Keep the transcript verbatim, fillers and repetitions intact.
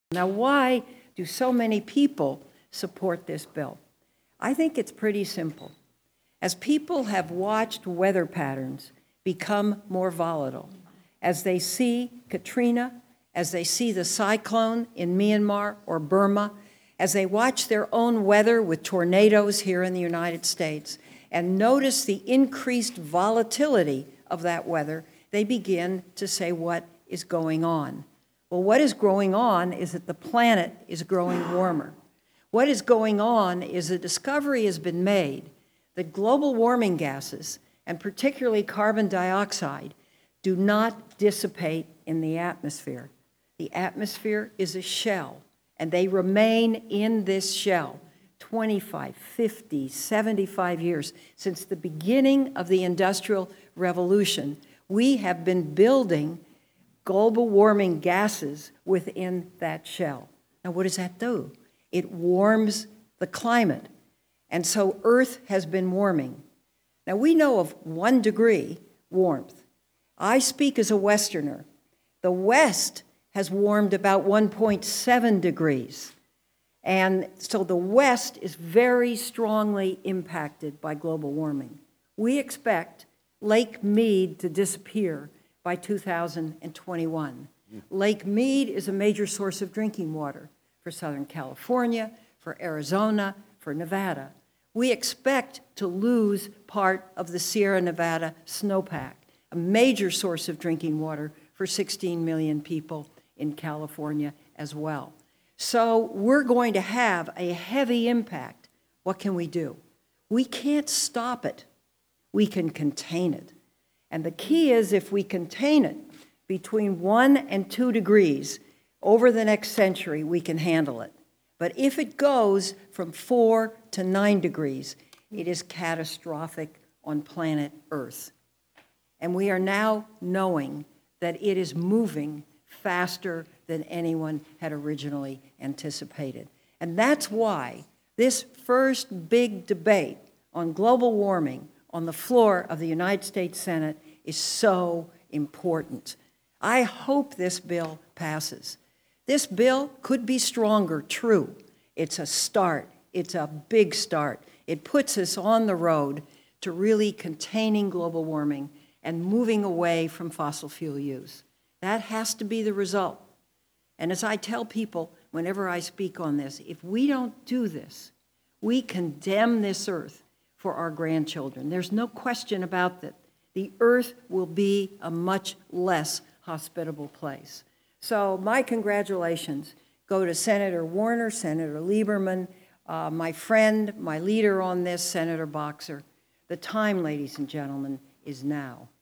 Now, why do so many people support this bill? I think it's pretty simple. As people have watched weather patterns become more volatile, as they see Katrina, as they see the cyclone in Myanmar or Burma, as they watch their own weather with tornadoes here in the United States, and notice the increased volatility of that weather, they begin to say, what is going on? Well, what is going on is that the planet is growing warmer. What is going on is a discovery has been made that global warming gases, and particularly carbon dioxide, do not dissipate in the atmosphere. The atmosphere is a shell, and they remain in this shell twenty-five, fifty, seventy-five years. Since the beginning of the Industrial Revolution, we have been building global warming gases within that shell. Now, what does that do? It warms the climate. And so Earth has been warming. Now, we know of one degree warmth. I speak as a Westerner. The West has warmed about one point seven degrees. And so the West is very strongly impacted by global warming. We expect Lake Mead to disappear by two thousand twenty-one. Lake Mead is a major source of drinking water for Southern California, for Arizona, for Nevada. We expect to lose part of the Sierra Nevada snowpack, a major source of drinking water for sixteen million people in California as well. So we're going to have a heavy impact. What can we do? We can't stop it. We can contain it. And the key is, if we contain it between one and two degrees over the next century, we can handle it. But if it goes from four to nine degrees, it is catastrophic on planet Earth. And we are now knowing that it is moving faster than anyone had originally anticipated. And that's why this first big debate on global warming on the floor of the United States Senate is so important. I hope this bill passes. This bill could be stronger, true. It's a start. It's a big start. It puts us on the road to really containing global warming and moving away from fossil fuel use. That has to be the result. And as I tell people whenever I speak on this, if we don't do this, we condemn this earth for our grandchildren. There's no question about that. The earth will be a much less hospitable place. So my congratulations go to Senator Warner, Senator Lieberman, uh, my friend, my leader on this, Senator Boxer. The time, ladies and gentlemen, is now.